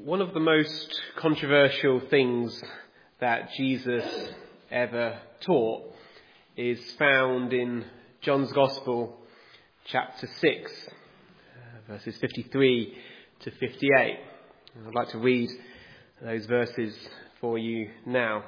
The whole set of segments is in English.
One of the most controversial things that Jesus ever taught is found in John's Gospel, chapter 6, verses 53 to 58. I'd like to read those verses for you now.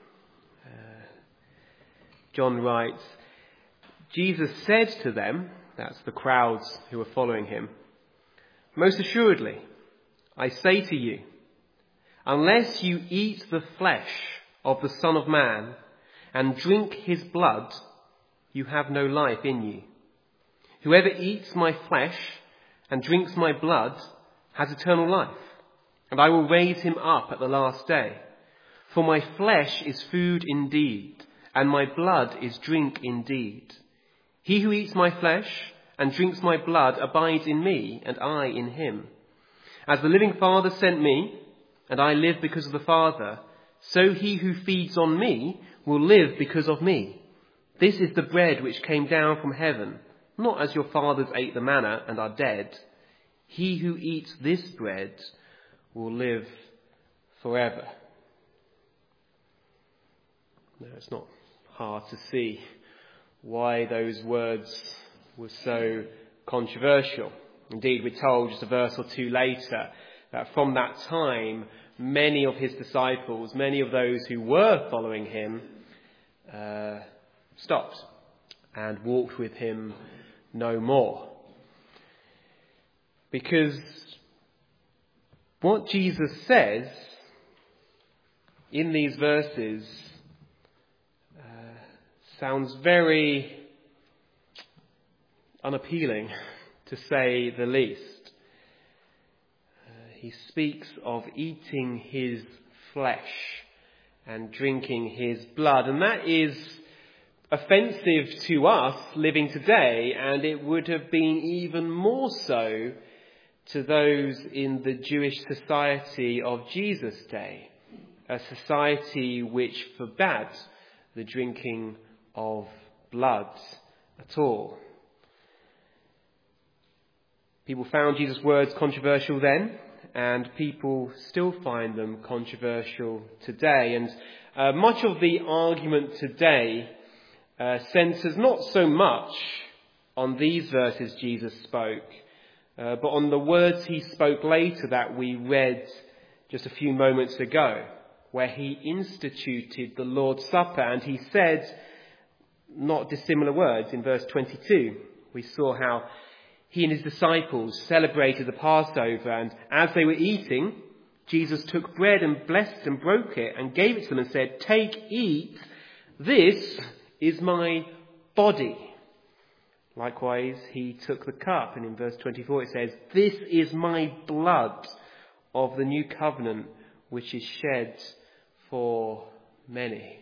John writes, Jesus said to them, that's the crowds who were following him, "Most assuredly, I say to you, unless you eat the flesh of the Son of Man and drink his blood, you have no life in you. Whoever eats my flesh and drinks my blood has eternal life, and I will raise him up at the last day. For my flesh is food indeed, and my blood is drink indeed. He who eats my flesh and drinks my blood abides in me, and I in him. As the living Father sent me, and I live because of the Father, so he who feeds on me will live because of me. This is the bread which came down from heaven, not as your fathers ate the manna and are dead. He who eats this bread will live forever." No, it's not hard to see why those words were so controversial. Indeed, we're told just a verse or two later that from that time, many of his disciples, many of those who were following him, stopped and walked with him no more. Because what Jesus says in these verses sounds very unappealing, to say the least. He speaks of eating his flesh and drinking his blood, and that is offensive to us living today, and it would have been even more so to those in the Jewish society of Jesus' day, a society which forbade the drinking of blood at all. People found Jesus' words controversial then, and people still find them controversial today. And much of the argument today centres not so much on these verses Jesus spoke, but on the words he spoke later that we read just a few moments ago, where he instituted the Lord's Supper, and he said not dissimilar words. In verse 22, we saw how he and his disciples celebrated the Passover, and as they were eating, Jesus took bread and blessed and broke it and gave it to them and said, "Take, eat, this is my body." Likewise, he took the cup, and in verse 24 it says, "This is my blood of the new covenant, which is shed for many."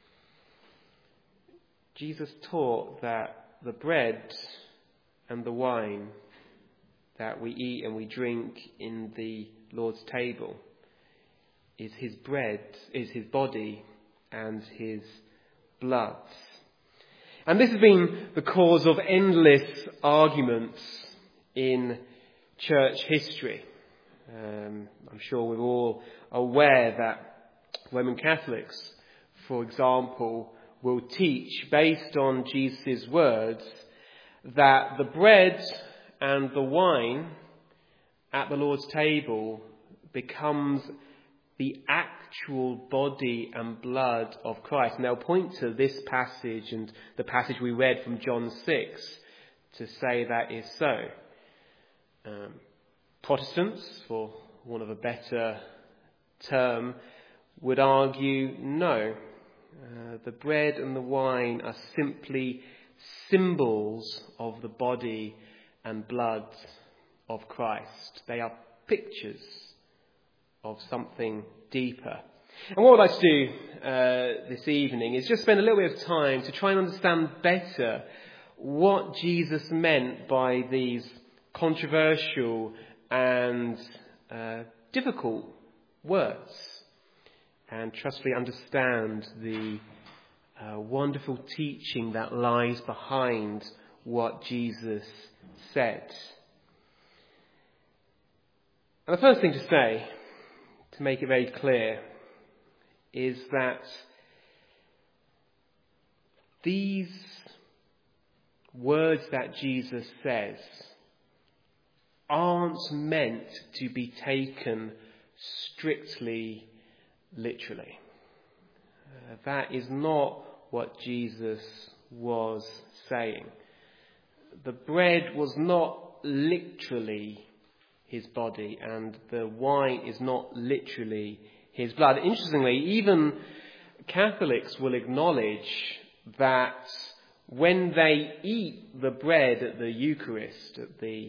Jesus taught that the bread and the wine that we eat and we drink in the Lord's table is his bread, is his body and his blood. And this has been the cause of endless arguments in church history. I'm sure we're all aware that Roman Catholics, for example, will teach, based on Jesus' words, that the bread and the wine at the Lord's table becomes the actual body and blood of Christ. And they'll point to this passage and the passage we read from John 6 to say that is so. Protestants, for want of a better term, would argue no. The bread and the wine are simply symbols of the body and blood of Christ. They are pictures of something deeper. And what I'd like to do this evening is just spend a little bit of time to try and understand better what Jesus meant by these controversial and difficult words, and trustfully understand the wonderful teaching that lies behind what Jesus said. And the first thing to say to make it very clear is that these words that Jesus says aren't meant to be taken strictly literally. That is not what Jesus was saying. The bread was not literally his body, and the wine is not literally his blood. Interestingly, even Catholics will acknowledge that when they eat the bread at the Eucharist, at the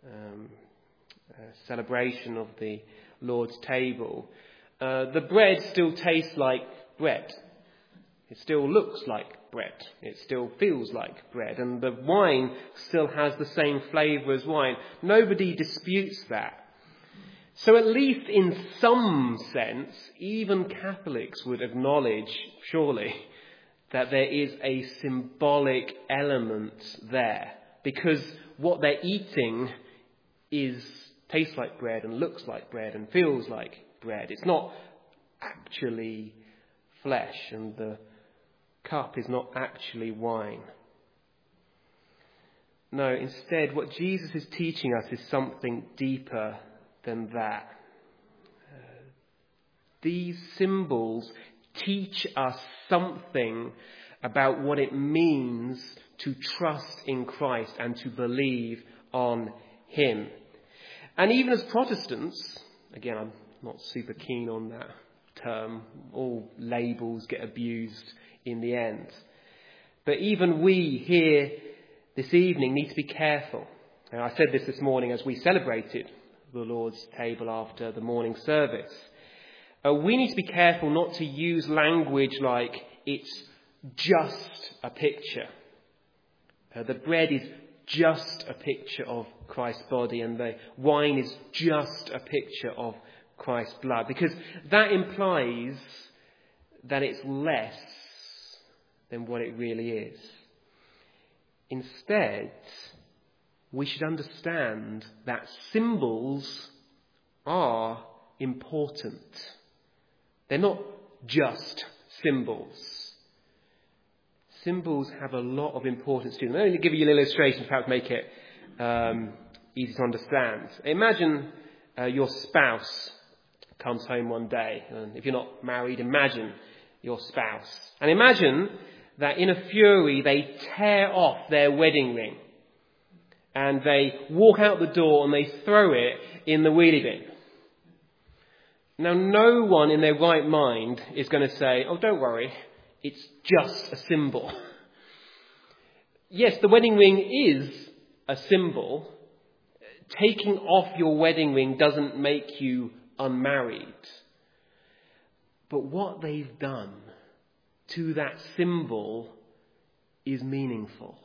celebration of the Lord's table, the bread still tastes like bread. It still looks like bread. It still feels like bread. And the wine still has the same flavour as wine. Nobody disputes that. So at least in some sense, even Catholics would acknowledge, surely, that there is a symbolic element there. Because what they're eating tastes like bread and looks like bread and feels like bread. It's not actually flesh, and the cup is not actually wine. No, instead, what Jesus is teaching us is something deeper than that. These symbols teach us something about what it means to trust in Christ and to believe on him. And even as Protestants, again, I'm not super keen on that term. All labels get abused in the end. But even we here this evening need to be careful. And I said this morning as we celebrated the Lord's table after the morning service. We need to be careful not to use language like it's just a picture. The bread is just a picture of Christ's body, and the wine is just a picture of Christ's blood, because that implies that it's less than what it really is. Instead, we should understand that symbols are important. They're not just symbols. Symbols have a lot of importance to them. Let me give you an illustration to perhaps make it easy to understand. Imagine your spouse comes home one day, and if you're not married, imagine your spouse. And imagine that in a fury they tear off their wedding ring and they walk out the door and they throw it in the wheelie bin. Now, no one in their right mind is going to say, oh, don't worry, it's just a symbol. Yes, the wedding ring is a symbol. Taking off your wedding ring doesn't make you unmarried. But what they've done to that symbol is meaningful.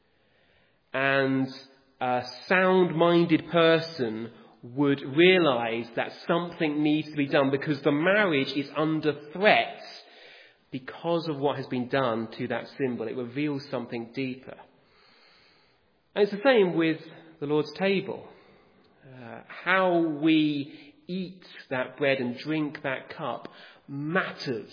And a sound-minded person would realise that something needs to be done, because the marriage is under threat because of what has been done to that symbol. It reveals something deeper. And it's the same with the Lord's table. How we eat that bread and drink that cup matters.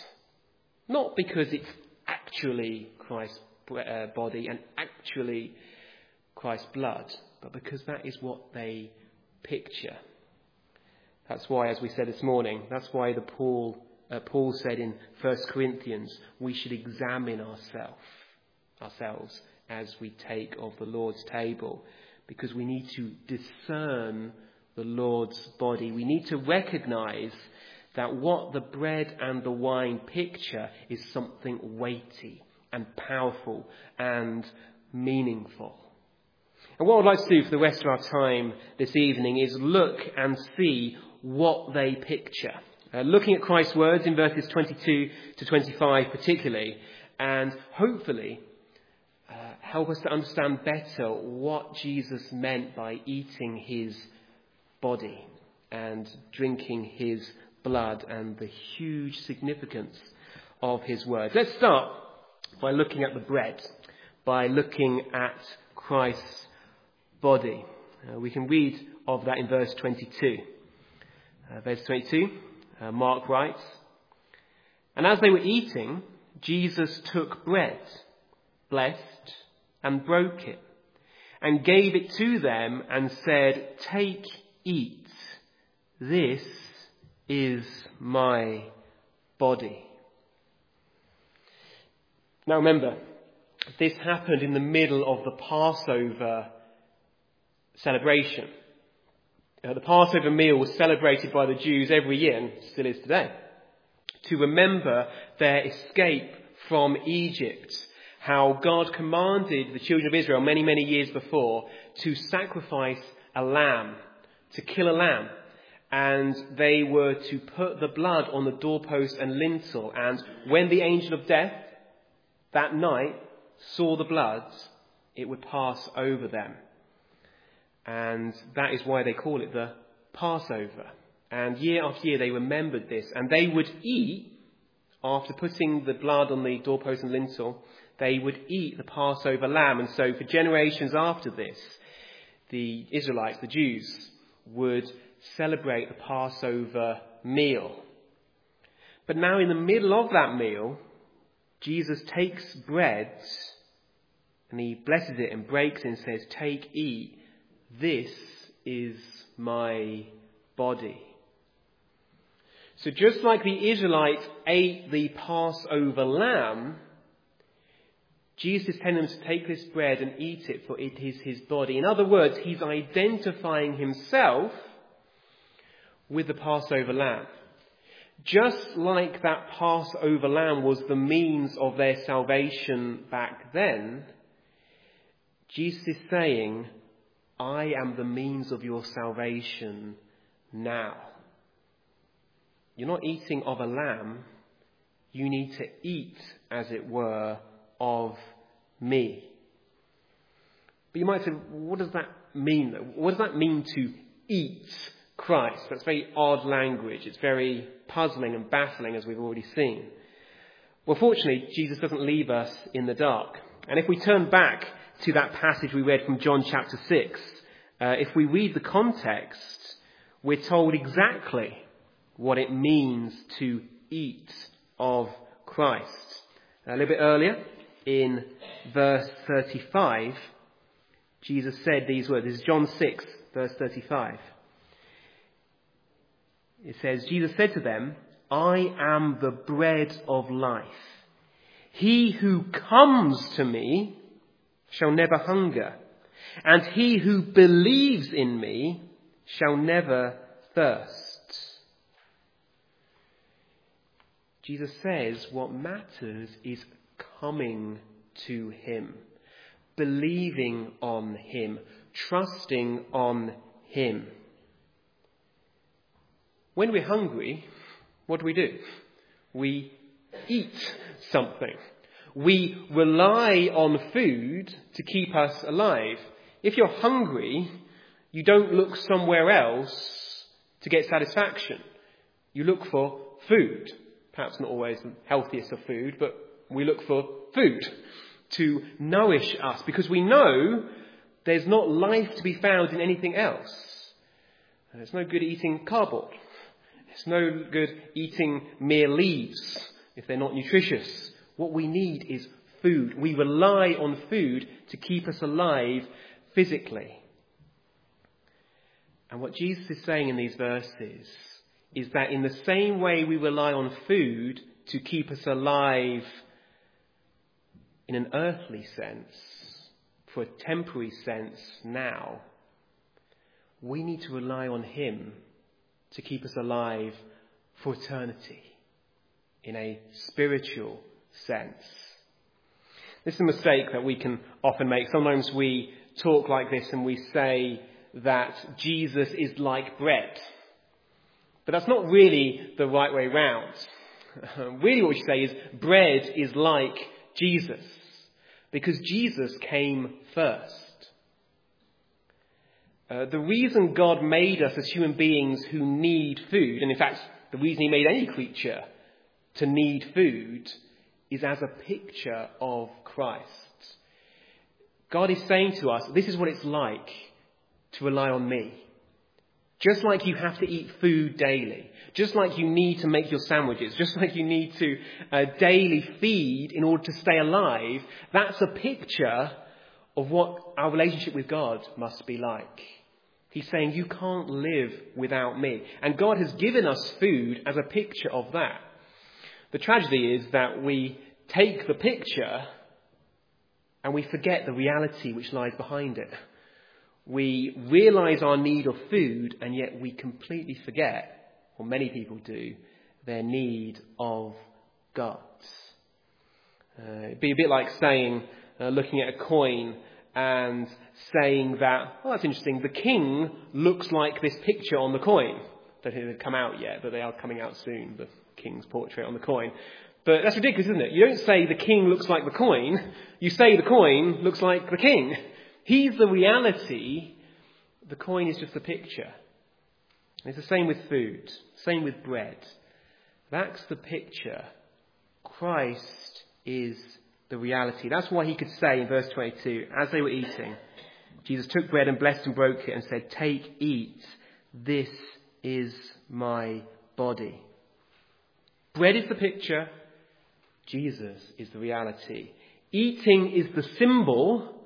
Not because it's actually Christ's body and actually Christ's blood, but because that is what they picture. That's why, as we said this morning, that's why Paul said in 1 Corinthians, we should examine ourselves as we take of the Lord's table, because we need to discern the Lord's body. We need to recognise that what the bread and the wine picture is something weighty and powerful and meaningful. And what I'd like to do for the rest of our time this evening is look and see what they picture. Looking at Christ's words in verses 22 to 25 particularly, and hopefully help us to understand better what Jesus meant by eating his body and drinking his blood and the huge significance of his words. Let's start by looking at the bread, by looking at Christ's body. We can read of that in verse 22. Verse 22, Mark writes, "And as they were eating, Jesus took bread, blessed, and broke it, and gave it to them and said, 'Take, eat. This is my body.'" Now remember, this happened in the middle of the Passover celebration. The Passover meal was celebrated by the Jews every year, and still is today, to remember their escape from Egypt, how God commanded the children of Israel many, many years before to sacrifice a lamb, to kill a lamb, and they were to put the blood on the doorpost and lintel, and when the angel of death that night saw the blood, it would pass over them. And that is why they call it the Passover. And year after year they remembered this. And they would eat, after putting the blood on the doorpost and lintel, they would eat the Passover lamb. And so for generations after this, the Israelites, the Jews, would celebrate the Passover meal. But now in the middle of that meal, Jesus takes bread and he blesses it and breaks it and says, "Take, eat. This is my body." So just like the Israelites ate the Passover lamb, Jesus is telling them to take this bread and eat it, for it is his body. In other words, he's identifying himself with the Passover lamb. Just like that Passover lamb was the means of their salvation back then, Jesus is saying, "I am the means of your salvation now." You're not eating of a lamb. You need to eat, as it were, of me. But you might say, what does that mean, though? What does that mean to eat Christ? That's very odd language. It's very puzzling and baffling, as we've already seen. Well, fortunately, Jesus doesn't leave us in the dark. And if we turn back to that passage we read from John chapter 6, if we read the context, we're told exactly what it means to eat of Christ. A little bit earlier, in verse 35, Jesus said these words. This is John 6, verse 35. It says, Jesus said to them, "I am the bread of life. He who comes to me shall never hunger, and he who believes in me shall never thirst." Jesus says what matters is coming to him, believing on him, trusting on him. When we're hungry, what do? We eat something. We rely on food to keep us alive. If you're hungry, you don't look somewhere else to get satisfaction. You look for food. Perhaps not always the healthiest of food, but we look for food to nourish us because we know there's not life to be found in anything else. And it's no good eating cardboard. It's no good eating mere leaves if they're not nutritious. What we need is food. We rely on food to keep us alive physically. And what Jesus is saying in these verses is that in the same way we rely on food to keep us alive in an earthly sense, for a temporary sense now, we need to rely on him to keep us alive for eternity in a spiritual sense. This is a mistake that we can often make. Sometimes we talk like this and we say that Jesus is like bread. But that's not really the right way round. Really what we say is bread is like Jesus, because Jesus came first. The reason God made us as human beings who need food, and in fact the reason he made any creature to need food, is as a picture of Christ. God is saying to us, this is what it's like to rely on me. Just like you have to eat food daily, just like you need to make your sandwiches, just like you need to daily feed in order to stay alive, that's a picture of what our relationship with God must be like. He's saying, you can't live without me. And God has given us food as a picture of that. The tragedy is that we take the picture and we forget the reality which lies behind it. We realise our need of food, and yet we completely forget, or many people do, their need of God. It'd be a bit like saying, looking at a coin and saying that, oh, that's interesting, the king looks like this picture on the coin. Don't think they've come out yet, but they are coming out soon, the king's portrait on the coin. But that's ridiculous, isn't it? You don't say the king looks like the coin. You say the coin looks like the king. He's the reality. The coin is just a picture. It's the same with food. Same with bread. That's the picture. Christ is the reality. That's why he could say in verse 22, as they were eating, Jesus took bread and blessed and broke it and said, "Take, eat. This is my body." Bread is the picture. Jesus is the reality. Eating is the symbol.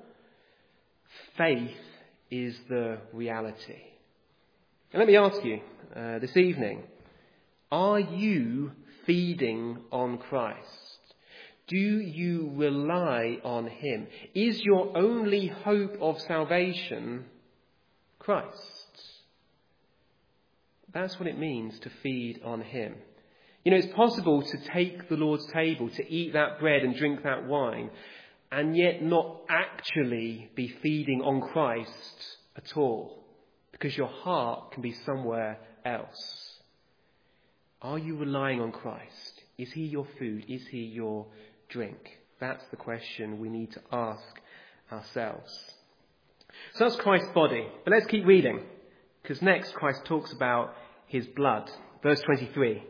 Faith is the reality. And let me ask you this evening, are you feeding on Christ? Do you rely on him? Is your only hope of salvation Christ? That's what it means to feed on him. You know, it's possible to take the Lord's table, to eat that bread and drink that wine, and yet not actually be feeding on Christ at all, because your heart can be somewhere else. Are you relying on Christ? Is he your food? Is he your drink? That's the question we need to ask ourselves. So that's Christ's body. But let's keep reading, because next Christ talks about his blood. Verse 23,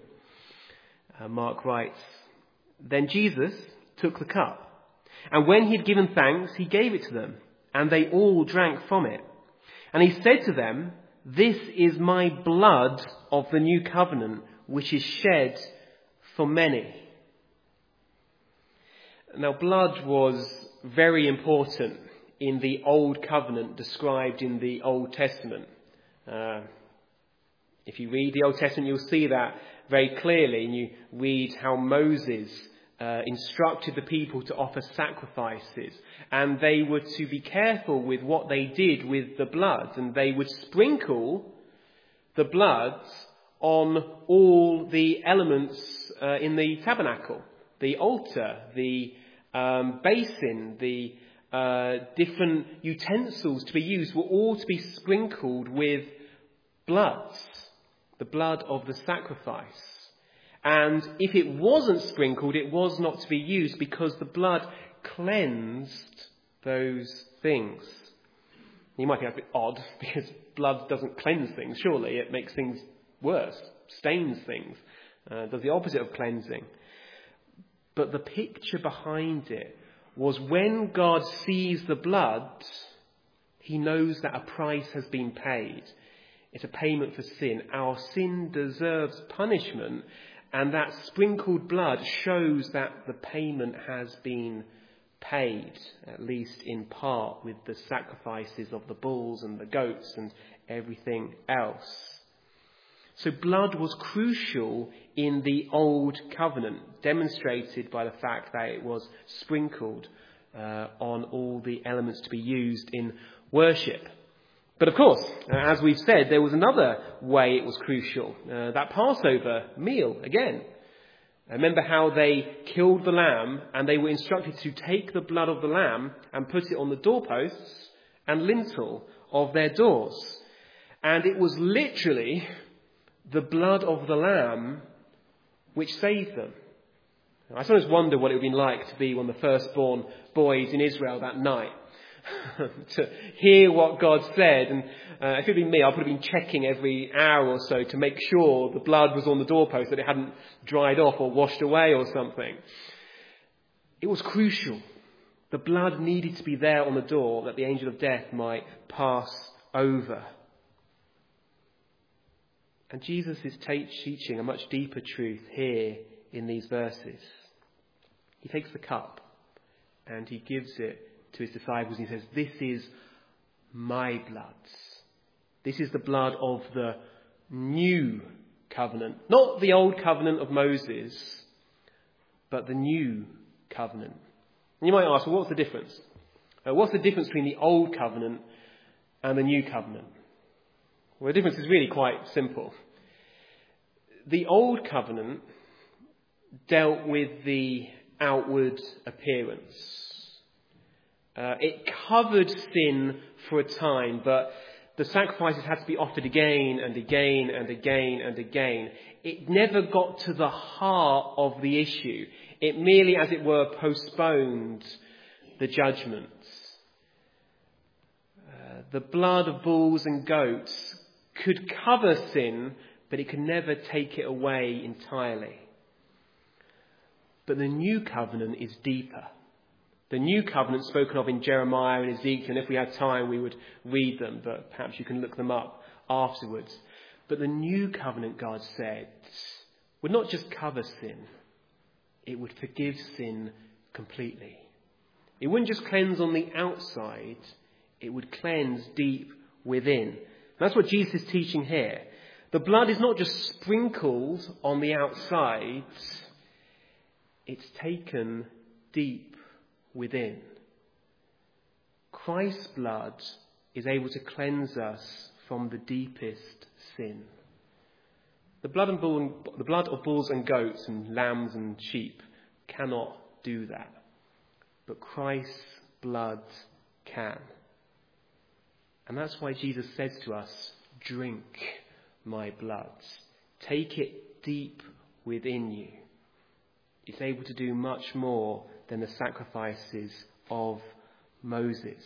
Mark writes, "Then Jesus took the cup, and when he had given thanks, he gave it to them, and they all drank from it. And he said to them, 'This is my blood of the new covenant, which is shed for many.'" Now, blood was very important in the Old Covenant described in the Old Testament. If you read the Old Testament, you'll see that very clearly, and you read how Moses instructed the people to offer sacrifices, and they were to be careful with what they did with the blood, and they would sprinkle the blood on all the elements in the tabernacle, the altar, the basin, the different utensils to be used were all to be sprinkled with blood, the blood of the sacrifice. And if it wasn't sprinkled, it was not to be used, because the blood cleansed those things. You might think that's a bit odd, because blood doesn't cleanse things, surely. It makes things worse, stains things, does the opposite of cleansing. But the picture behind it was, when God sees the blood, he knows that a price has been paid. It's a payment for sin. Our sin deserves punishment, and that sprinkled blood shows that the payment has been paid, at least in part, with the sacrifices of the bulls and the goats and everything else. So blood was crucial in the Old Covenant, demonstrated by the fact that it was sprinkled on all the elements to be used in worship. But of course, as we've said, there was another way it was crucial, that Passover meal again. Remember how they killed the lamb, and they were instructed to take the blood of the lamb and put it on the doorposts and lintel of their doors. And it was literally the blood of the lamb which saved them. I sometimes wonder what it would have been like to be one of the firstborn boys in Israel that night. To hear what God said. And if it had been me, I would have been checking every hour or so to make sure the blood was on the doorpost, that it hadn't dried off or washed away or something. It was crucial. The blood needed to be there on the door, that the angel of death might pass over. And Jesus is teaching a much deeper truth here in these verses. He takes the cup and he gives it to his disciples and he says, "This is my blood. This is the blood of the new covenant." Not the old covenant of Moses, but the new covenant. And you might ask, well, what's the difference? What's the difference between the old covenant and the new covenant? Well, the difference is really quite simple. The old covenant dealt with the outward appearance. It covered sin for a time, but the sacrifices had to be offered again and again and again and again. It never got to the heart of the issue. It merely, as it were, postponed the judgments. The blood of bulls and goats could cover sin, but it could never take it away entirely. But the new covenant is deeper. The new covenant spoken of in Jeremiah and Ezekiel, and if we had time we would read them, but perhaps you can look them up afterwards. But the new covenant, God said, would not just cover sin, it would forgive sin completely. It wouldn't just cleanse on the outside, it would cleanse deep within. And that's what Jesus is teaching here. The blood is not just sprinkled on the outside, it's taken deep within. Christ's blood is able to cleanse us from the deepest sin. The blood of bulls and goats and lambs and sheep cannot do that. But Christ's blood can. And that's why Jesus says to us, "Drink my blood. Take it deep within you." It's able to do much more than the sacrifices of Moses.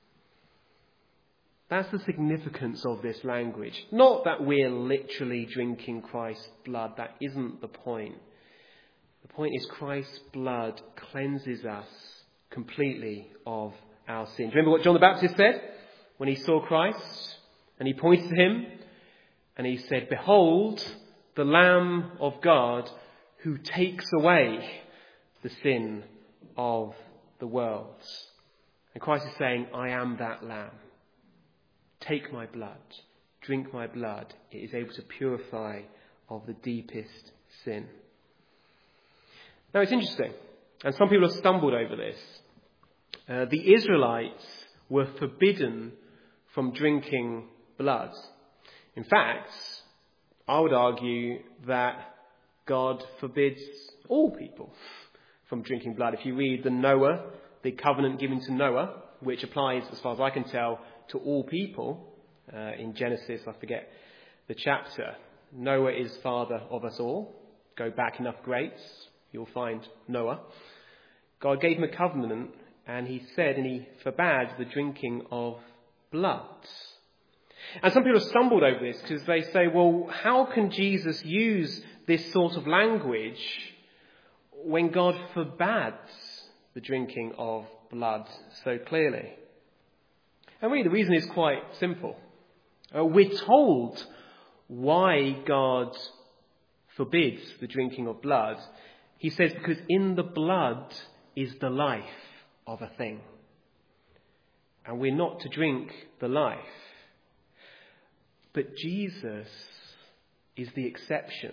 That's the significance of this language. Not that we're literally drinking Christ's blood. That isn't the point. The point is Christ's blood cleanses us completely of our sins. Remember what John the Baptist said when he saw Christ? And he pointed to him and he said, "Behold, the Lamb of God who takes away the sin of the world." And Christ is saying, "I am that Lamb. Take my blood, drink my blood." It is able to purify of the deepest sin. Now it's interesting, and some people have stumbled over this. The Israelites were forbidden from drinking blood. In fact, I would argue that God forbids all people from drinking blood. If you read the covenant given to Noah, which applies, as far as I can tell, to all people, in Genesis, I forget the chapter. Noah is father of us all. Go back enough greats, you'll find Noah. God gave him a covenant, and he said, and he forbade the drinking of blood. And some people have stumbled over this because they say, well, how can Jesus use this sort of language when God forbids the drinking of blood so clearly? And really the reason is quite simple. We're told why God forbids the drinking of blood. He says, because in the blood is the life of a thing. And we're not to drink the life. But Jesus is the exception.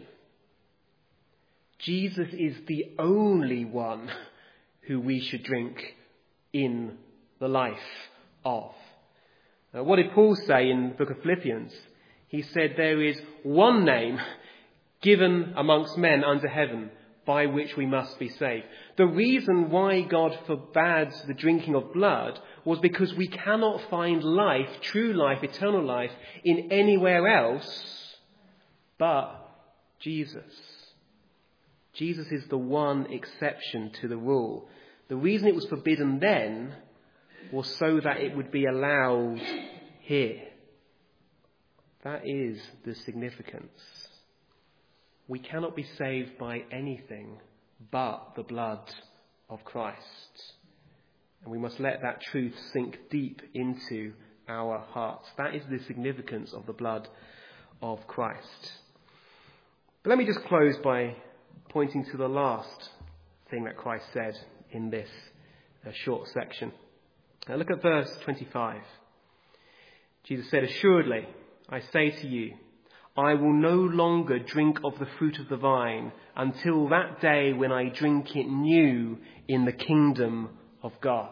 Jesus is the only one who we should drink in the life of. What did Paul say in the book of Philippians? He said there is one name given amongst men under heaven by which we must be saved. The reason why God forbids the drinking of blood was because we cannot find life, true life, eternal life, in anywhere else but Jesus. Jesus is the one exception to the rule. The reason it was forbidden then was so that it would be allowed here. That is the significance. We cannot be saved by anything but the blood of Christ. And we must let that truth sink deep into our hearts. That is the significance of the blood of Christ. But let me just close by pointing to the last thing that Christ said in this short section. Now look at verse 25. Jesus said, "Assuredly, I say to you, I will no longer drink of the fruit of the vine until that day when I drink it new in the kingdom of God."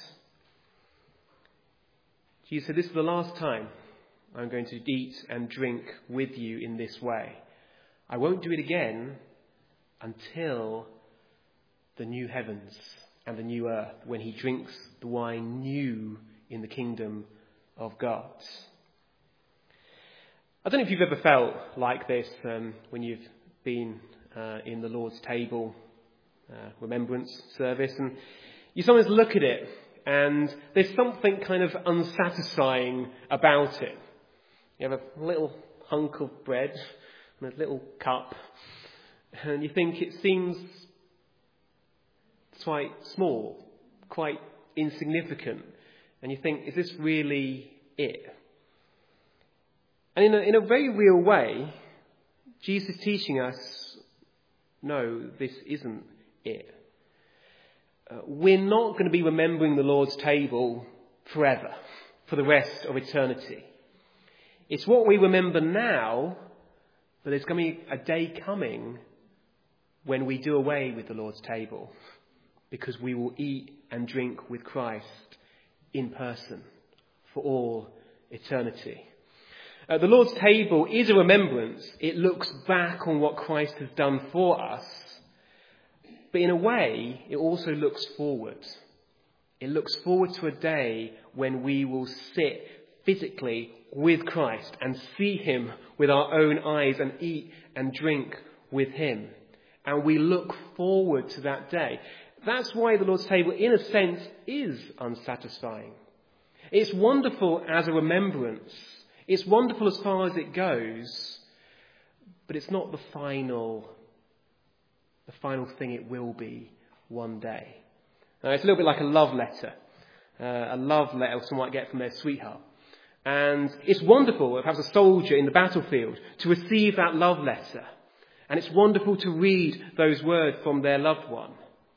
Jesus said, "This is the last time I'm going to eat and drink with you in this way. I won't do it again until the new heavens and the new earth, when he drinks the wine new in the kingdom of God." I don't know if you've ever felt like this when you've been in the Lord's table remembrance service, and you sometimes look at it and there's something kind of unsatisfying about it. You have a little hunk of bread and a little cup, and you think it seems quite small, quite insignificant, and you think, is this really it? And in a very real way, Jesus is teaching us, no, this isn't it. We're not going to be remembering the Lord's table forever, for the rest of eternity. It's what we remember now, but there's going to be a day coming when we do away with the Lord's table, because we will eat and drink with Christ in person for all eternity. The Lord's table is a remembrance. It looks back on what Christ has done for us. But in a way, it also looks forward. It looks forward to a day when we will sit physically with Christ and see him with our own eyes and eat and drink with him. And we look forward to that day. That's why the Lord's table, in a sense, is unsatisfying. It's wonderful as a remembrance. It's wonderful as far as it goes, but it's not the final thing it will be one day. Now, it's a little bit like a love letter someone might get from their sweetheart. And it's wonderful, perhaps a soldier in the battlefield, to receive that love letter. And it's wonderful to read those words from their loved one.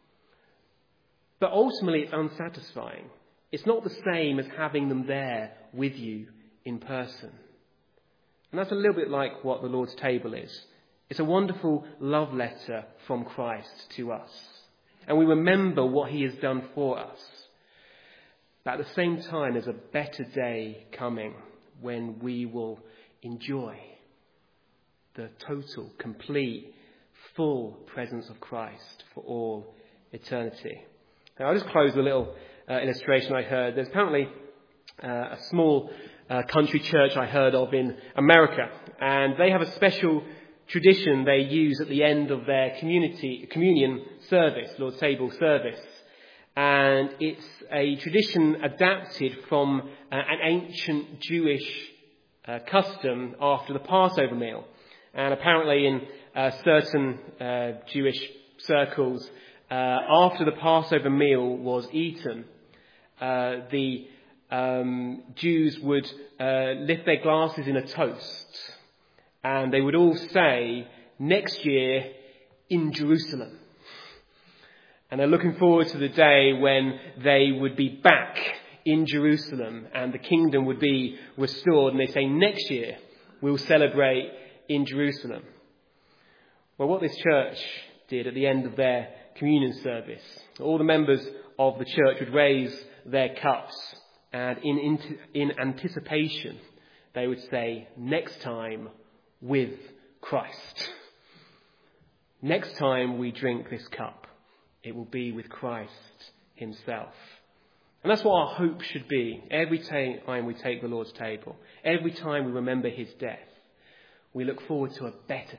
But ultimately, it's unsatisfying. It's not the same as having them there with you in person. And that's a little bit like what the Lord's table is. It's a wonderful love letter from Christ to us. And we remember what he has done for us. But at the same time, there's a better day coming when we will enjoy the total, complete, full presence of Christ for all eternity. Now, I'll just close with a little illustration I heard. There's apparently a small country church I heard of in America, and they have a special tradition they use at the end of their communion service, Lord's Table service. And it's a tradition adapted from an ancient Jewish custom after the Passover meal. And apparently in certain Jewish circles, after the Passover meal was eaten, the Jews would lift their glasses in a toast, and they would all say, "Next year in Jerusalem." And they're looking forward to the day when they would be back in Jerusalem and the kingdom would be restored. And they say, "Next year we'll celebrate in Jerusalem." Well, what this church did at the end of their communion service, all the members of the church would raise their cups, and in anticipation, they would say, "Next time with Christ." Next time we drink this cup, it will be with Christ himself. And that's what our hope should be every time we take the Lord's table. Every time we remember his death, we look forward to a better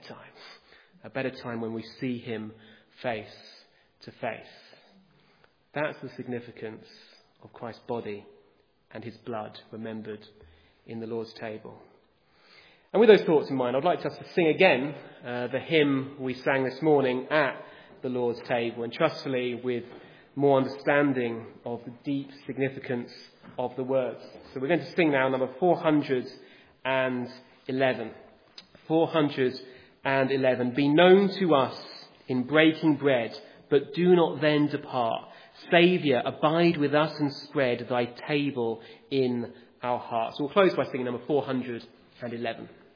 time when we see him face to face. That's the significance of Christ's body and his blood remembered in the Lord's table. And with those thoughts in mind, I'd like us to sing again the hymn we sang this morning at the Lord's table, and trustfully with more understanding of the deep significance of the words. So we're going to sing now number 411. 411. Be known to us in breaking bread, but do not then depart. Saviour, abide with us and spread thy table in our hearts. We'll close by singing number 411.